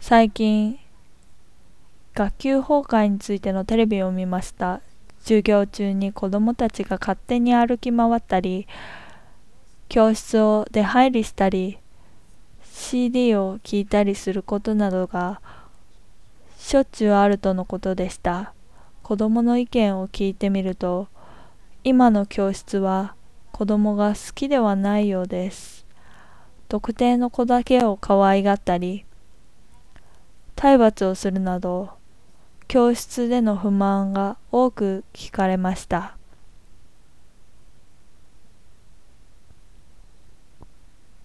最近、学級崩壊についてのテレビを見ました。授業中に子どもたちが勝手に歩き回ったり、教室を出入りしたり、CD を聴いたりすることなどがしょっちゅうあるとのことでした。子どもの意見を聞いてみると、今の教室は子どもが好きではないようです。特定の子だけを可愛がったり、体罰をするなど、教室での不満が多く聞かれました。